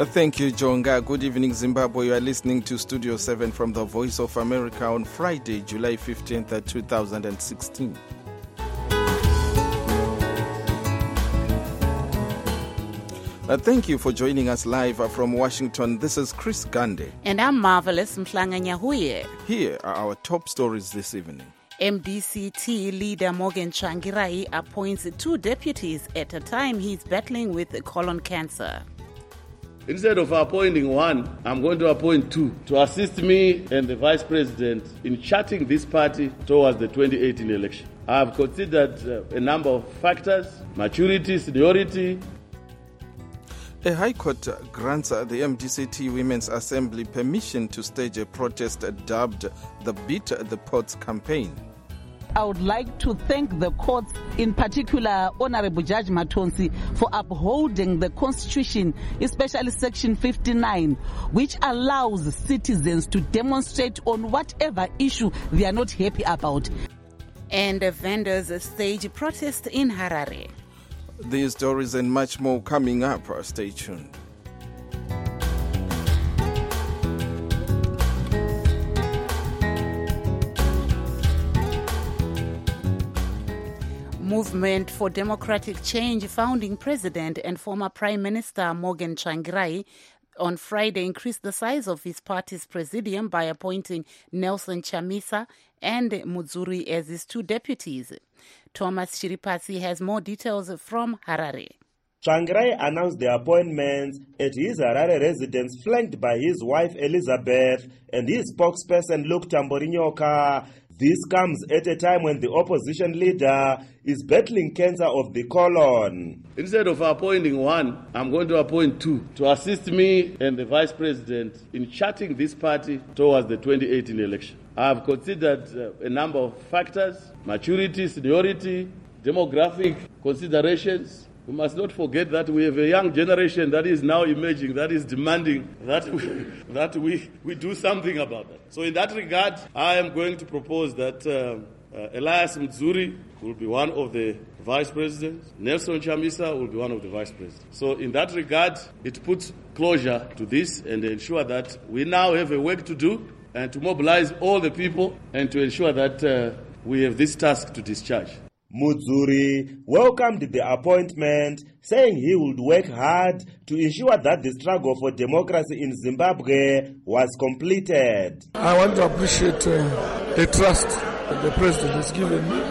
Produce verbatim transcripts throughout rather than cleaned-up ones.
Uh, thank you, Jonga. Good evening, Zimbabwe. You are listening to Studio seven from the Voice of America on Friday, July fifteenth, two thousand sixteen. Uh, thank you for joining us live uh, from Washington. This is Chris Gande. And I'm Marvelous Mhlanga Nyahuye. Here are our top stories this evening. M D C T leader Morgan Tsvangirai appoints two deputies at a time he's battling with colon cancer. Instead of appointing one, I'm going to appoint two to assist me and the Vice President in charting this party towards the twenty eighteen election. I have considered uh, a number of factors: maturity, seniority. A High Court grants the M D C T Women's Assembly permission to stage a protest dubbed the Beat the Pots campaign. I would like to thank the courts, in particular Honorable Judge Matonsi, for upholding the Constitution, especially Section fifty-nine, which allows citizens to demonstrate on whatever issue they are not happy about. And the vendors stage protest in Harare. These stories and much more coming up. Stay tuned. Movement for Democratic Change founding president and former Prime Minister Morgan Tsvangirai on Friday increased the size of his party's presidium by appointing Nelson Chamisa and Mudzuri as his two deputies. Thomas Chiripasi has more details from Harare. Tsvangirai announced the appointments at his Harare residence, flanked by his wife Elizabeth and his spokesperson Luke Tamborinyoka. This comes at a time when the opposition leader is battling cancer of the colon. Instead of appointing one, I'm going to appoint two to assist me and the Vice President in charting this party towards the twenty eighteen election. I have considered uh, a number of factors: maturity, seniority, demographic considerations. We must not forget that we have a young generation that is now emerging, that is demanding that we, that we, we do something about that. So in that regard, I am going to propose that uh, uh, Elias Mudzuri will be one of the vice presidents. Nelson Chamisa will be one of the vice presidents. So in that regard, it puts closure to this and ensure that we now have a work to do and to mobilize all the people and to ensure that uh, we have this task to discharge. Mudzuri welcomed the appointment, saying he would work hard to ensure that the struggle for democracy in Zimbabwe was completed. I want to appreciate uh, the trust that the president has given me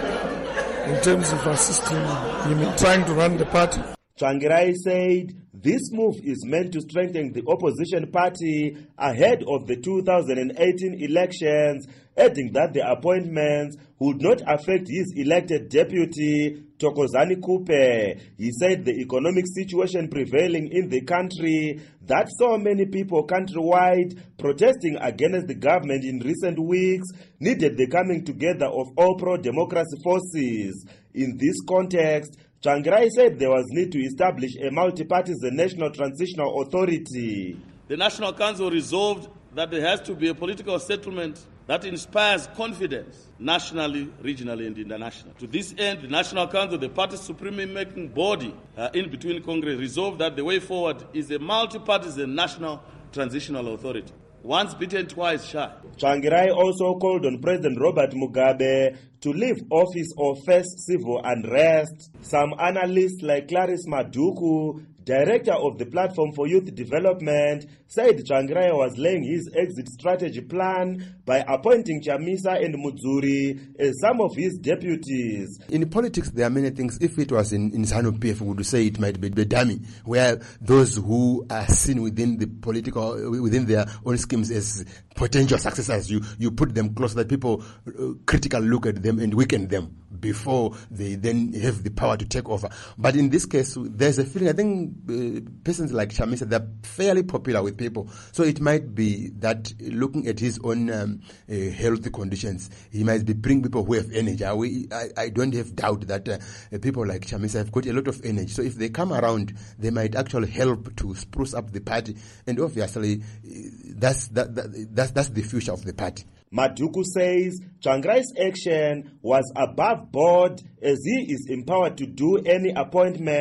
in terms of assisting him in trying to run the party. Tsvangirai said this move is meant to strengthen the opposition party ahead of the two thousand eighteen elections, adding that the appointments would not affect his elected deputy, Thokozani Kupe. He said the economic situation prevailing in the country, that saw many people countrywide protesting against the government in recent weeks, needed the coming together of all pro-democracy forces. In this context, Tsvangirai said there was need to establish a multi-partisan National Transitional Authority. The National Council resolved that there has to be a political settlement that inspires confidence nationally, regionally, and internationally. To this end, the National Council, the party's supreme-making body uh, in between Congress, resolved that the way forward is a multi-partisan National Transitional Authority. Once bitten, twice shy. Tsvangirai also called on President Robert Mugabe to leave office or face civil unrest. Some analysts like Clarice Maduku, director of the Platform for Youth Development, said Tsvangirai was laying his exit strategy plan by appointing Chamisa and Mudzuri as some of his deputies. In politics, there are many things. If it was in, in ZANU-P F, we would say it might be the dummy, where those who are seen within the political, within their own schemes as potential successors, you, you put them close so that people uh, critically look at them and weaken them before they then have the power to take over. But in this case, there's a feeling, I think uh, persons like Chamisa, they're fairly popular with people. So it might be that looking at his own um, uh, health conditions, he might be bringing people who have energy. I, we, I, I don't have doubt that uh, people like Chamisa have got a lot of energy. So if they come around, they might actually help to spruce up the party. And obviously, that's, that, that, that's, that's the future of the party. Maduku says Tsvangirai's action was above board as he is empowered to do any appointments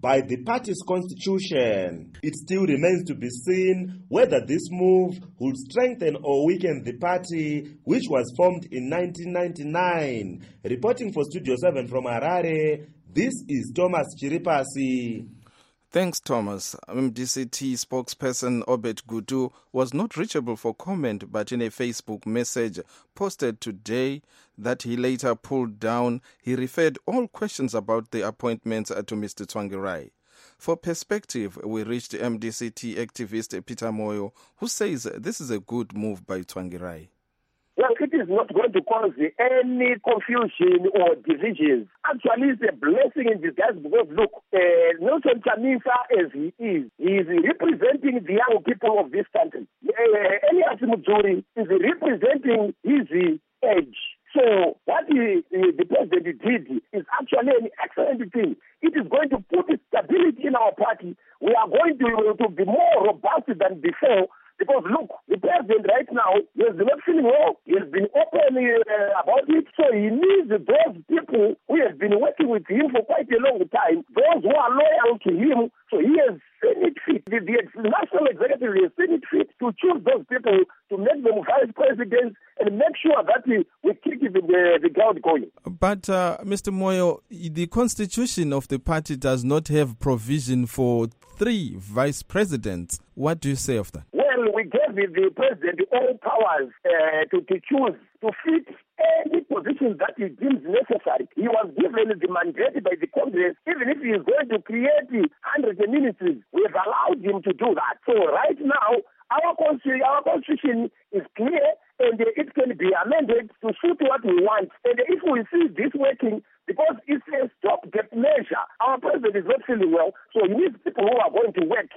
by the party's constitution. It still remains to be seen whether this move will strengthen or weaken the party, which was formed in nineteen ninety-nine. Reporting for Studio seven from Harare, this is Thomas Chiripasi. Thanks, Thomas. M D C T spokesperson Obed Gudu was not reachable for comment, but in a Facebook message posted today that he later pulled down, he referred all questions about the appointments to Mister Tsvangirai. For perspective, we reached M D C T activist Peter Moyo, who says this is a good move by Tsvangirai. Well, it is not going to cause any confusion or divisions. Actually, it's a blessing in disguise because, look, uh, Nelson Chamisa, as he is, he is representing the young people of this country. Uh, Elias Mujuri is representing his age. So what he, the president did is actually an excellent thing. It is going to put stability in our party. We are going to, to be more robust than before. Because, look, the president right now, he has been not feeling well. He has been open uh, about it. So he needs those people who have been working with him for quite a long time, those who are loyal to him. So he has seen it fit. The, the national executive has seen it fit to choose those people to make them vice presidents and make sure that we, we keep the, the ground going. But, uh, Mister Moyo, the constitution of the party does not have provision for three vice presidents. What do you say of that? Well, we gave the president all powers uh, to, to choose, to fit any position that he deems necessary. He was given the mandate by the Congress. Even if he is going to create one hundred ministries, we have allowed him to do that. So right now, our constitution, our constitution is clear and it can be amended to suit what we want. And if we see this working, because it's a stopgap measure, our president is not feeling well, so he needs people who are going to work.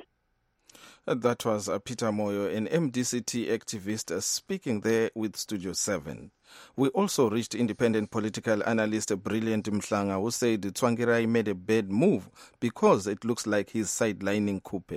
That was uh, Peter Moyo, an M D C T activist, uh, speaking there with Studio seven. We also reached independent political analyst Brilliant Mhlanga, who said Tsvangirai made a bad move because it looks like he's sidelining Kupe.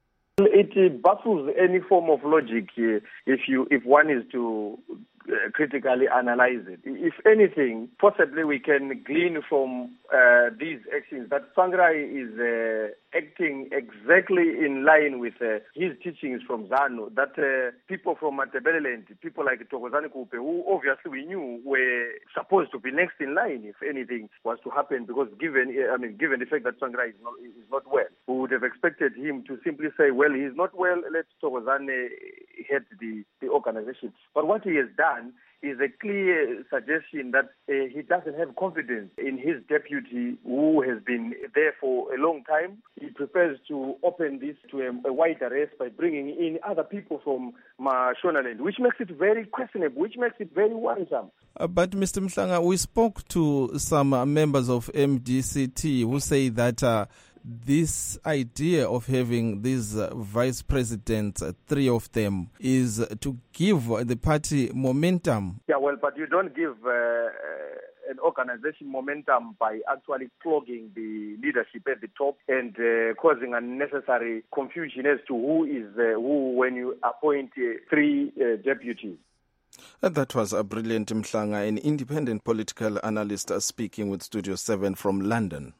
It baffles any form of logic uh, if you if one is to uh, critically analyze it. If anything, possibly we can glean from uh, these actions that Tsvangirai is uh, acting exactly in line with uh, his teachings from ZANU, that uh, people from Matabeleland, people like Thokozani Kupe, who obviously we knew were supposed to be next in line if anything was to happen, because given I mean, given the fact that Tsvangirai is not, is not well, we would have expected him to simply say, well, he's not well, let Thokozani head the, the organization. But what he has done is a clear suggestion that uh, he doesn't have confidence in his deputy who has been there for a long time. He prepares to open this to a, a wider race by bringing in other people from Mashonaland, which makes it very questionable, which makes it very worrisome. Uh, but Mister Mhlanga, we spoke to some uh, members of M D C T who say that uh, this idea of having these uh, vice presidents, uh, three of them, is uh, to give the party momentum. Yeah, well, but you don't give uh, uh, an organization momentum by actually clogging the leadership at the top and uh, causing unnecessary confusion as to who is uh, who when you appoint uh, three uh, deputies. Uh, that was a Brilliant Mhlanga, an independent political analyst, uh, speaking with Studio seven from London.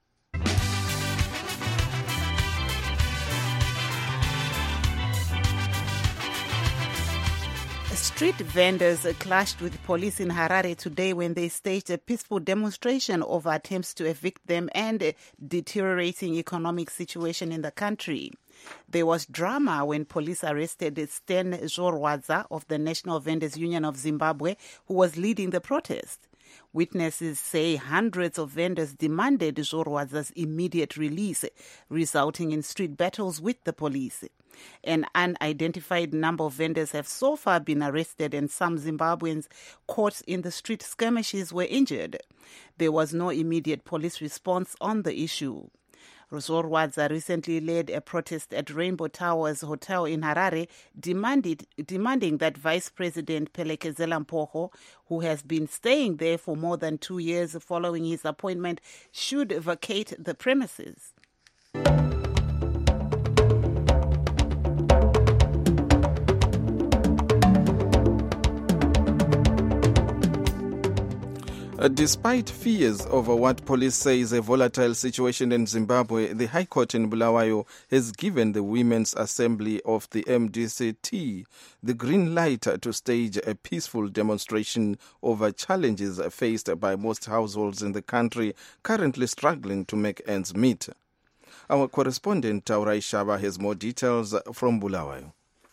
Street vendors clashed with police in Harare today when they staged a peaceful demonstration over attempts to evict them and a deteriorating economic situation in the country. There was drama when police arrested Sten Zorwadza of the National Vendors Union of Zimbabwe, who was leading the protest. Witnesses say hundreds of vendors demanded Zorwadza's immediate release, resulting in street battles with the police. An unidentified number of vendors have so far been arrested, and some Zimbabweans caught in the street skirmishes were injured. There was no immediate police response on the issue. Zorwadza recently led a protest at Rainbow Towers Hotel in Harare, demanded, demanding that Vice President Phelekezela Mpoho, who has been staying there for more than two years following his appointment, should vacate the premises. Uh, despite fears over what police say is a volatile situation in Zimbabwe, the High Court in Bulawayo has given the Women's Assembly of the M D C T the green light to stage a peaceful demonstration over challenges faced by most households in the country currently struggling to make ends meet. Our correspondent Taurai Shaba has more details from Bulawayo.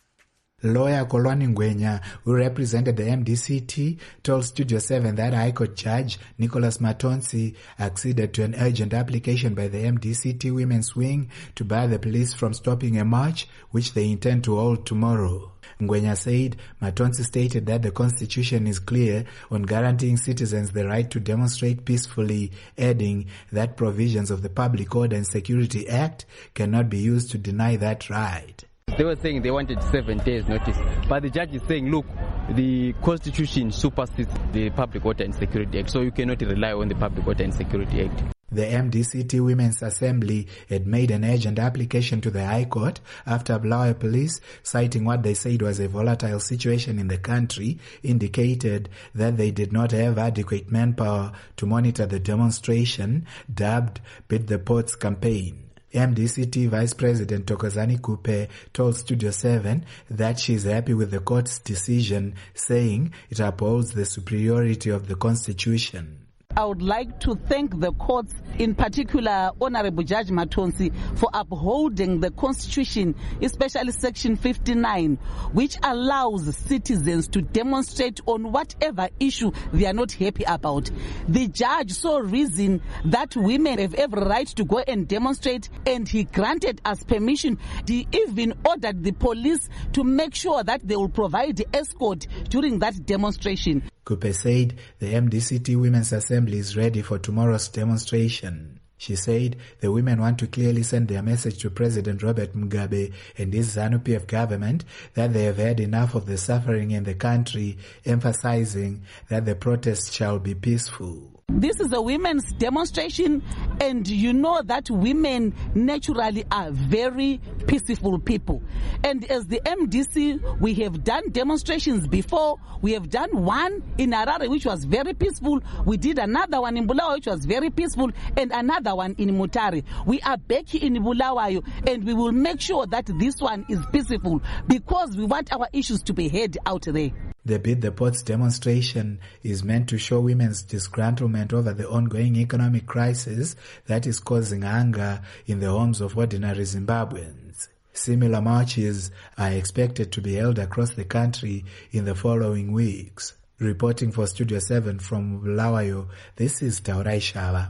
Lawyer Kolwani Ngwenya, who represented the M D C T, told Studio seven that High Court Judge Nicholas Matonsi acceded to an urgent application by the M D C T Women's Wing to bar the police from stopping a march, which they intend to hold tomorrow. Ngwenya said Matonsi stated that the Constitution is clear on guaranteeing citizens the right to demonstrate peacefully, adding that provisions of the Public Order and Security Act cannot be used to deny that right. They were saying they wanted seven days notice, but the judge is saying, look, the Constitution supersedes the Public Order and Security Act, so you cannot rely on the Public Order and Security Act. The M D C T Women's Assembly had made an urgent application to the High Court after Bulawayo police, citing what they said was a volatile situation in the country, indicated that they did not have adequate manpower to monitor the demonstration, dubbed Beat the Ports campaign. M D C T Vice President Thokozani Kupe told Studio seven that she is happy with the court's decision, saying it upholds the superiority of the Constitution. I would like to thank the courts, in particular Honorable Judge Matonsi, for upholding the Constitution, especially Section fifty-nine, which allows citizens to demonstrate on whatever issue they are not happy about. The judge saw reason that women have every right to go and demonstrate, and he granted us permission. He even ordered the police to make sure that they will provide escort during that demonstration. Kupe said the M D C T Women's Assembly is ready for tomorrow's demonstration. She said the women want to clearly send their message to President Robert Mugabe and his ZANU-P F government that they have had enough of the suffering in the country, emphasizing that the protests shall be peaceful. This is a women's demonstration, and you know that women naturally are very peaceful people. And as the M D C, we have done demonstrations before. We have done one in Harare, which was very peaceful. We did another one in Bulawayo, which was very peaceful, and another one in Mutare. We are back in Bulawayo, and we will make sure that this one is peaceful because we want our issues to be heard out there. The Beat the Ports demonstration is meant to show women's disgruntlement over the ongoing economic crisis that is causing anger in the homes of ordinary Zimbabweans. Similar marches are expected to be held across the country in the following weeks. Reporting for Studio seven from Bulawayo, this is Taurai Shava.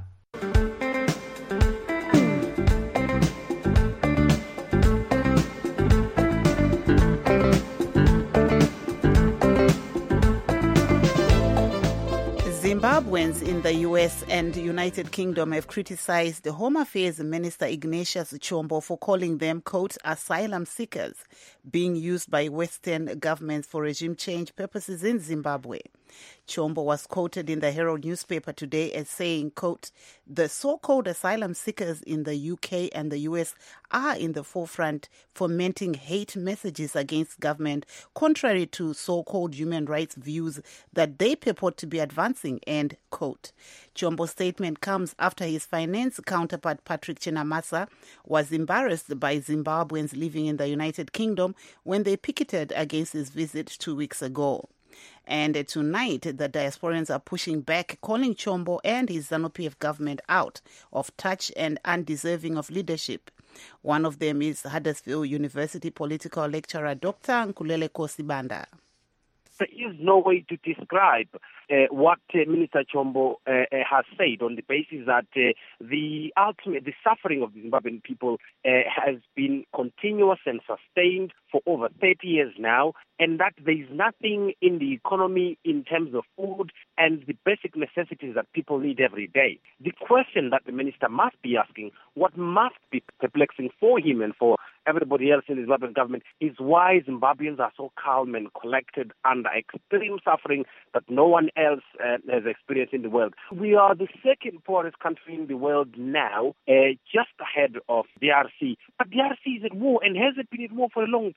Zimbabweans in the U S and United Kingdom have criticized the Home Affairs Minister Ignatius Chombo for calling them, quote, asylum seekers being used by Western governments for regime change purposes in Zimbabwe. Chombo was quoted in the Herald newspaper today as saying, quote, the so-called asylum seekers in the U K and the U S are in the forefront fomenting hate messages against government, contrary to so-called human rights views that they purport to be advancing, end quote. Chombo's statement comes after his finance counterpart Patrick Chinamasa was embarrassed by Zimbabweans living in the United Kingdom when they picketed against his visit two weeks ago. And tonight, the diasporans are pushing back, calling Chombo and his ZANU-P F government out of touch and undeserving of leadership. One of them is Huddersfield University political lecturer Doctor Nkulele Kosibanda. There is no way to describe uh, what uh, Minister Chombo uh, uh, has said on the basis that uh, the ultimate, the suffering of the Zimbabwean people uh, has been continuous and sustained for over thirty years now, and that there is nothing in the economy in terms of food and the basic necessities that people need every day. The question that the minister must be asking, what must be perplexing for him and for everybody else in the Zimbabwean government, is why Zimbabweans are so calm and collected under extreme suffering that no one else uh, has experienced in the world. We are the second poorest country in the world now, uh, just ahead of D R C. But D R C is at war and hasn't been at war for a long time.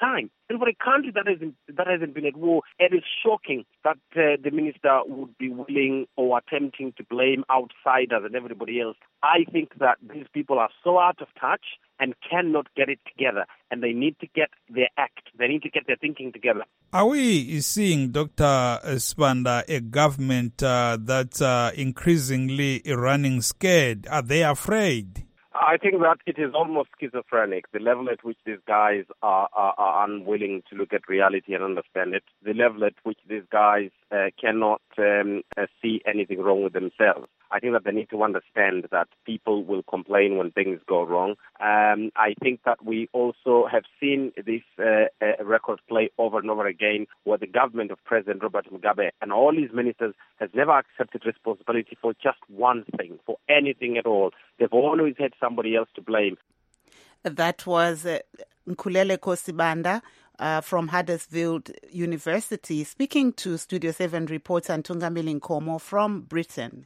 time. And for a country that hasn't, that hasn't been at war, it is shocking that uh, the minister would be willing or attempting to blame outsiders and everybody else. I think that these people are so out of touch and cannot get it together, and they need to get their act, they need to get their thinking together. Are we seeing, Doctor Sibanda, a government uh, that's uh, increasingly running scared? Are they afraid? I think that it is almost schizophrenic, the level at which these guys are, are, are unwilling to look at reality and understand it, the level at which these guys uh, cannot um, uh, see anything wrong with themselves. I think that they need to understand that people will complain when things go wrong. Um, I think that we also have seen this uh, uh, record play over and over again, where the government of President Robert Mugabe and all his ministers has never accepted responsibility for just one thing, for anything at all. They've always had somebody else to blame. That was uh, Nkululeko Sibanda uh, from Huddersfield University, speaking to Studio seven reporter Ntungamili Nkomo from Britain.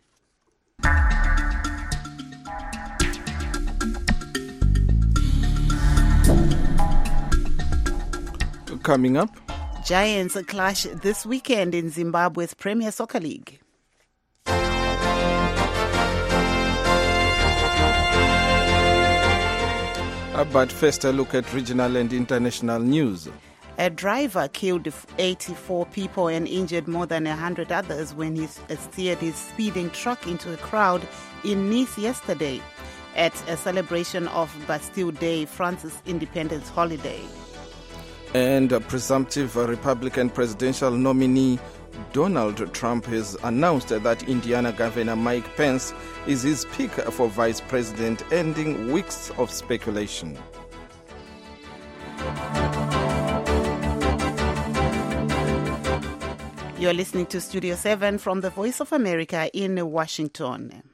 Coming up, Giants clash this weekend in Zimbabwe's Premier Soccer League. But first, a look at regional and international news. A driver killed eighty-four people and injured more than one hundred others when he steered his speeding truck into a crowd in Nice yesterday at a celebration of Bastille Day, France's independence holiday. And a presumptive Republican presidential nominee Donald Trump has announced that Indiana Governor Mike Pence is his pick for vice president, ending weeks of speculation. You're listening to Studio seven from the Voice of America in Washington.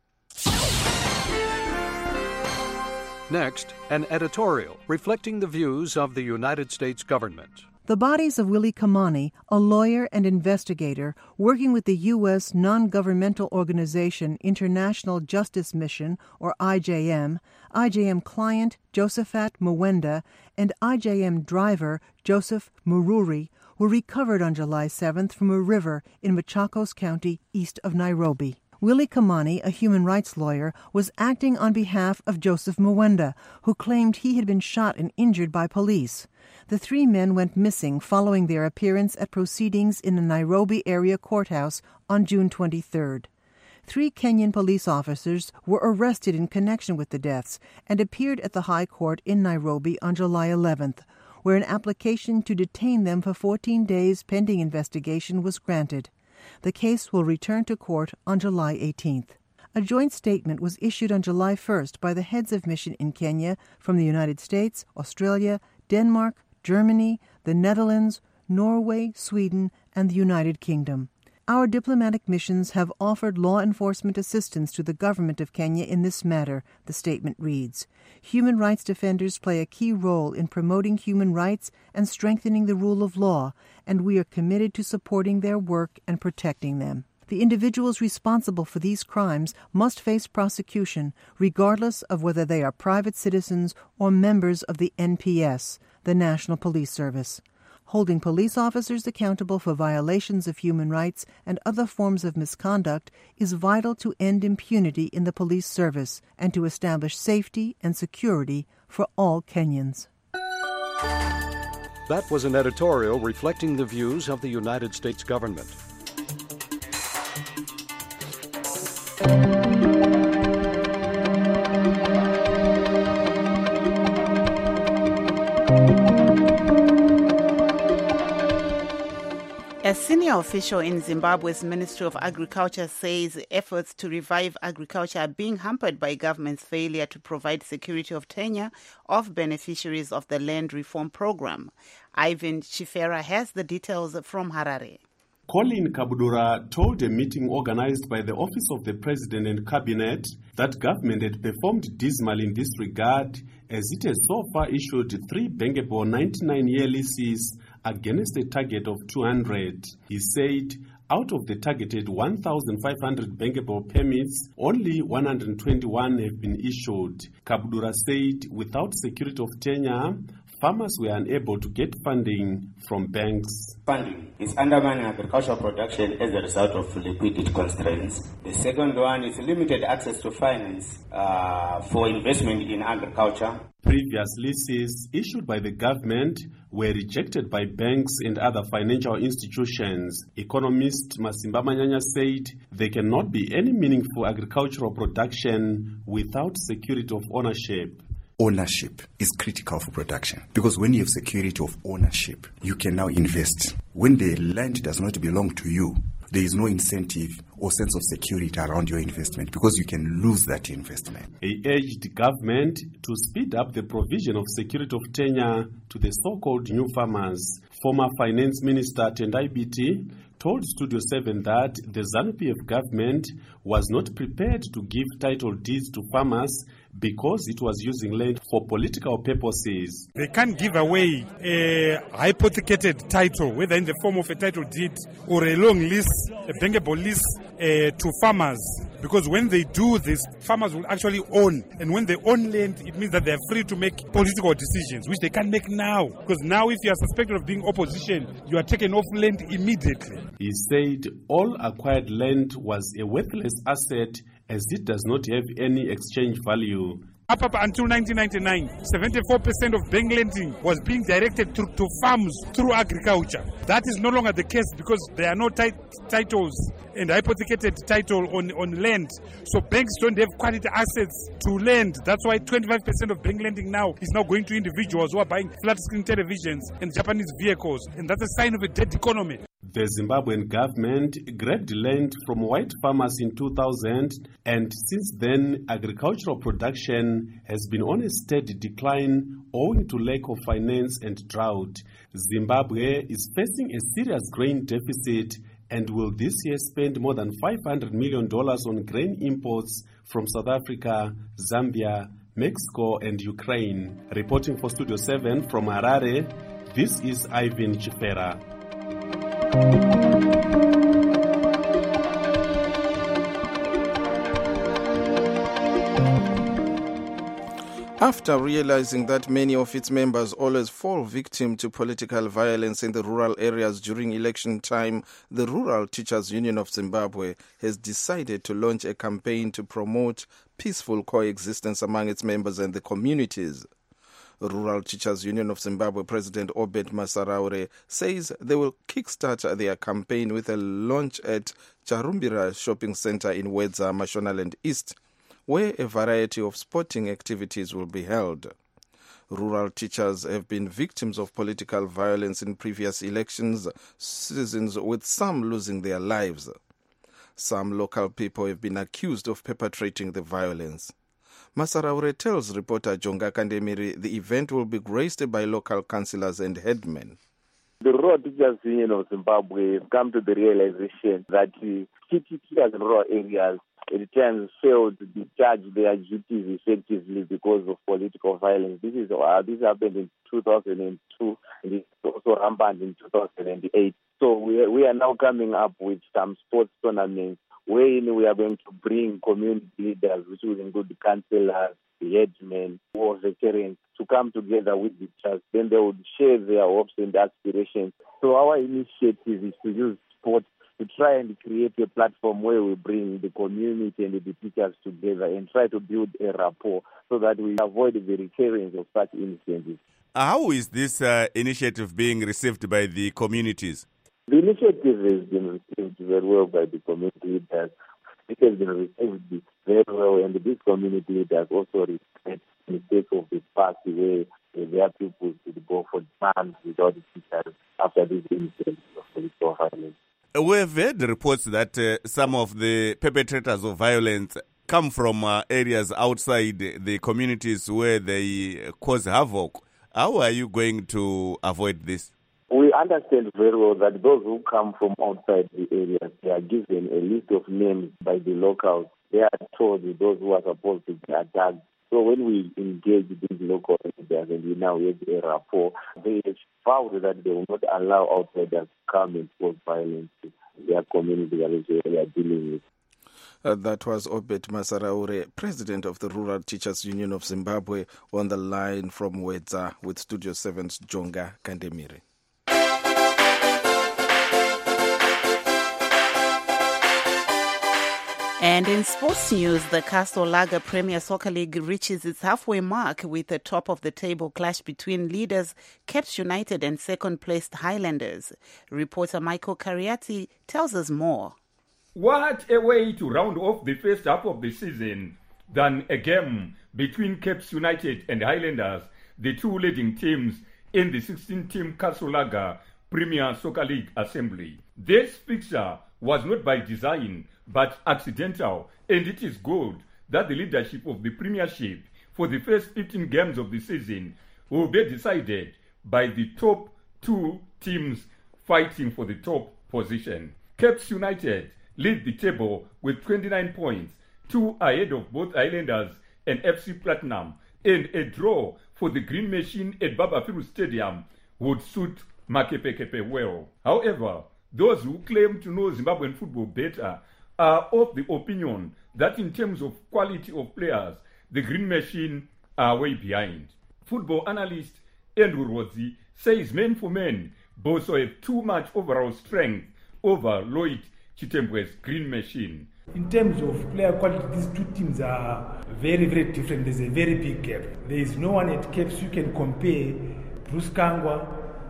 Next, an editorial reflecting the views of the United States government. The bodies of Willie Kamani, a lawyer and investigator working with the U S non-governmental organization International Justice Mission, or I J M, I J M client Josephat Mwenda, and I J M driver Joseph Mururi were recovered on July seventh from a river in Machakos County, east of Nairobi. Willie Kamani, a human rights lawyer, was acting on behalf of Joseph Mwenda, who claimed he had been shot and injured by police. The three men went missing following their appearance at proceedings in the Nairobi area courthouse on June twenty-third. Three Kenyan police officers were arrested in connection with the deaths and appeared at the High Court in Nairobi on July eleventh, where an application to detain them for fourteen days pending investigation was granted. The case will return to court on July eighteenth. A joint statement was issued on July first by the heads of mission in Kenya from the United States, Australia, Denmark, Germany, the Netherlands, Norway, Sweden, and the United Kingdom. Our diplomatic missions have offered law enforcement assistance to the government of Kenya in this matter, the statement reads. Human rights defenders play a key role in promoting human rights and strengthening the rule of law, and we are committed to supporting their work and protecting them. The individuals responsible for these crimes must face prosecution, regardless of whether they are private citizens or members of the N P S, the National Police Service. Holding police officers accountable for violations of human rights and other forms of misconduct is vital to end impunity in the police service and to establish safety and security for all Kenyans. That was an editorial reflecting the views of the United States government. A senior official in Zimbabwe's Ministry of Agriculture says efforts to revive agriculture are being hampered by government's failure to provide security of tenure of beneficiaries of the land reform program. Ivan Chifera has the details from Harare. Colin Kabudura told a meeting organized by the Office of the President and Cabinet that government had performed dismal in this regard, as it has so far issued three bankable ninety-nine-year leases against a target of two hundred. He said out of the targeted one thousand five hundred bankable permits, only one hundred twenty-one have been issued. Kabudura said without security of tenure, farmers were unable to get funding from banks. Funding is undermining agricultural production as a result of liquidity constraints. The second one is limited access to finance uh, for investment in agriculture. Previous leases issued by the government were rejected by banks and other financial institutions. Economist Masimba Manyanya said there cannot be any meaningful agricultural production without security of ownership. Ownership is critical for production because when you have security of ownership, you can now invest. When the land does not belong to you, there is no incentive or sense of security around your investment because you can lose that investment. He urged the government to speed up the provision of security of tenure to the so-called new farmers. Former Finance Minister Tendai Biti told Studio seven that the ZANU-P F government was not prepared to give title deeds to farmers because it was using land for political purposes. They can't give away a hypothecated title, whether in the form of a title deed or a long lease, a bankable lease uh, to farmers. Because when they do this, farmers will actually own. And when they own land, it means that they are free to make political decisions, which they can't make now. Because now if you are suspected of being opposition, you are taken off land immediately. He said all acquired land was a worthless asset as it does not have any exchange value. Up, up until nineteen ninety-nine, seventy-four percent of bank lending was being directed to, to farms through agriculture. That is no longer the case because there are no tit- titles and hypothecated title on, on land. So banks don't have quality assets to lend. That's why twenty-five percent of bank lending now is now going to individuals who are buying flat-screen televisions and Japanese vehicles. And that's a sign of a dead economy. The Zimbabwean government grabbed land from white farmers in two thousand, and since then agricultural production has been on a steady decline owing to lack of finance and drought. Zimbabwe is facing a serious grain deficit and will this year spend more than five hundred million dollars on grain imports from South Africa, Zambia, Mexico and Ukraine. Reporting for Studio seven from Harare, this is Ivan Chifera. After realizing that many of its members always fall victim to political violence in the rural areas during election time, the Rural Teachers Union of Zimbabwe has decided to launch a campaign to promote peaceful coexistence among its members and the communities. Rural Teachers Union of Zimbabwe President Obed Masaraure says they will kickstart their campaign with a launch at Charumbira Shopping Center in Wedza, Mashonaland East, where a variety of sporting activities will be held. Rural teachers have been victims of political violence in previous elections seasons, with some losing their lives. Some local people have been accused of perpetrating the violence. Masaraure tells reporter Jonga Kandemiri the event will be graced by local councillors and headmen. The Rural Teachers Union of Zimbabwe has come to the realization that uh, teachers in rural areas at times fail to discharge their duties effectively because of political violence. This is uh, this happened in two thousand two and it's also rampant in two thousand eight. So we are, we are now coming up with some sports tournaments wherein we are going to bring community leaders, which will include the councillors, the headmen, or veterans, to come together with the church. Then they would share their hopes and aspirations. So our initiative is to use sports to try and create a platform where we bring the community and the teachers together and try to build a rapport so that we avoid the recurrence of such incidents. How is this uh, initiative being received by the communities? The initiative has been received very well by the community leaders. It has been received very well, and these community leaders also respect the mistake of the past where their people should go for demands without the teachers after these incidents of political violence. We've heard reports that uh, some of the perpetrators of violence come from uh, areas outside the communities where they cause havoc. How are you going to avoid this? We understand very well that those who come from outside the area, they are given a list of names by the locals. They are told those who are supposed to be attacked. So when we engage these local leaders and we now have a rapport, they have found that they will not allow outsiders to come and cause violence to their community that they are dealing with. Uh, that was Obed Masaraure, president of the Rural Teachers Union of Zimbabwe, on the line from Wedza with Studio seven's Jonga Kandemiri. And in sports news, the Castle Lager Premier Soccer League reaches its halfway mark with a top-of-the-table clash between leaders Caps United and second-placed Highlanders. Reporter Michael Cariati tells us more. What a way to round off the first half of the season than a game between Caps United and Highlanders, the two leading teams in the sixteen-team Castle Lager Premier Soccer League assembly. This fixture was not by design but accidental, and it is good that the leadership of the Premiership for the first fifteen games of the season will be decided by the top two teams fighting for the top position. Caps United lead the table with twenty-nine points, two ahead of both Highlanders and F C Platinum, and a draw for the Green Machine at Babafiru Stadium would suit Makepekepe well. However, those who claim to know Zimbabwean football better are of the opinion that in terms of quality of players, the Green Machine are way behind. Football analyst Andrew Rodzi says men for men both have too much overall strength over Lloyd Chitembwe's Green Machine. In terms of player quality, these two teams are very, very different. There's a very big gap. There is no one at Caps you can compare Bruce Kangwa,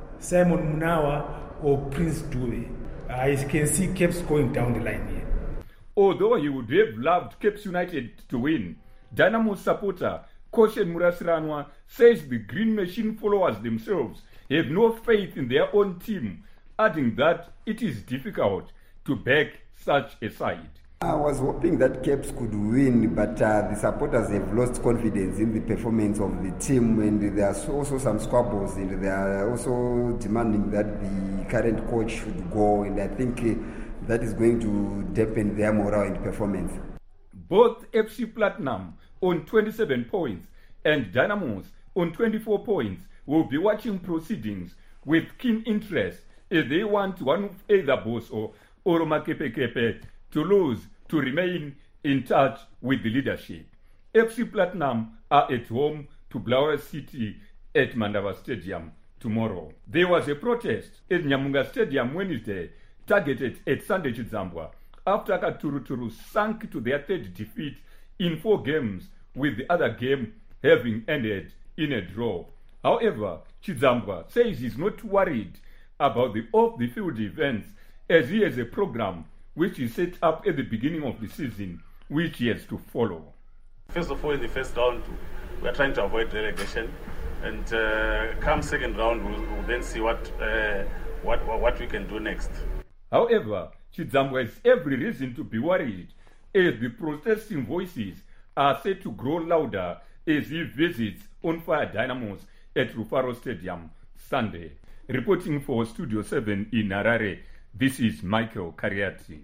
Simon Munawa, or Prince Dube. I can see Caps going down the line here. Although he would have loved Caps United to win, Dynamo supporter Koshen Murasiranwa says the Green Machine followers themselves have no faith in their own team, adding that it is difficult to back such a side. I was hoping that Caps could win, but uh, the supporters have lost confidence in the performance of the team, and there are also some squabbles, and they are also demanding that the current coach should go, and I think uh, that is going to dampen their morale and performance. Both F C Platinum on twenty-seven points and Dynamos on twenty-four points will be watching proceedings with keen interest as they want one of either Boss or Oromakepekepe to lose to remain in touch with the leadership. F C Platinum are at home to Blaura City at Mandava Stadium tomorrow. There was a protest at Nyamunga Stadium Wednesday targeted at Sunday Chidzambwa after Katuruturu sank to their third defeat in four games, with the other game having ended in a draw. However, Chidzambwa says he's not worried about the off-the-field events as he has a program which is set up at the beginning of the season, which he has to follow. First of all, in the first round, we are trying to avoid relegation, and uh, come second round, we'll, we'll then see what, uh, what what we can do next. However, Chidzambwa has every reason to be worried as the protesting voices are set to grow louder as he visits On Fire Dynamos at Rufaro Stadium Sunday. Reporting for Studio seven in Harare, this is Michael Cariati.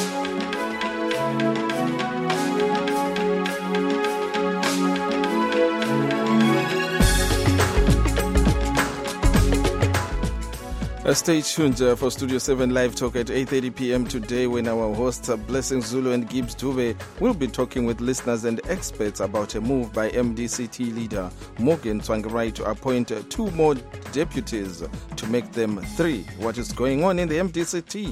Uh, stay tuned uh, for Studio seven Live Talk at eight thirty p.m. today, when our hosts, uh, Blessing Zulu and Gibbs Dube, will be talking with listeners and experts about a move by M D C T leader Morgan Tsvangirai to appoint uh, two more deputies to make them three. What is going on in the M D C T?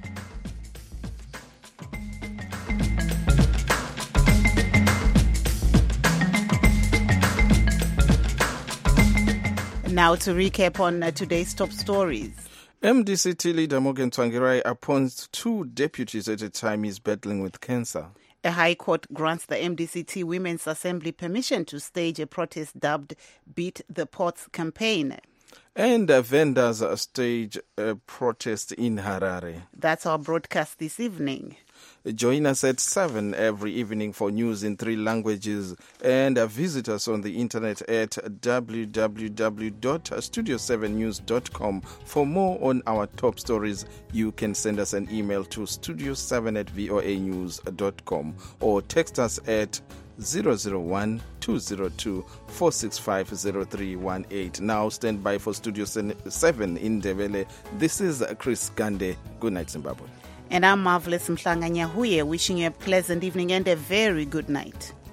Now to recap on uh, today's top stories. M D C T leader Morgan Tsvangirai appoints two deputies at a time he's battling with cancer. A high court grants the M D C T Women's Assembly permission to stage a protest dubbed Beat the Pots campaign. And uh, vendors uh, stage a protest in Harare. That's our broadcast this evening. Join us at seven every evening for news in three languages, and uh, visit us on the internet at w w w dot studio seven news dot com. For more on our top stories, you can send us an email to studio seven at voa news dot com or text us at zero zero one two zero two four six five zero three one eight. Now stand by for Studio seven in Ndebele. This is Chris Gande. Good night, Zimbabwe. And I'm Marvelous Mhlanga Nyahuye, wishing you a pleasant evening and a very good night.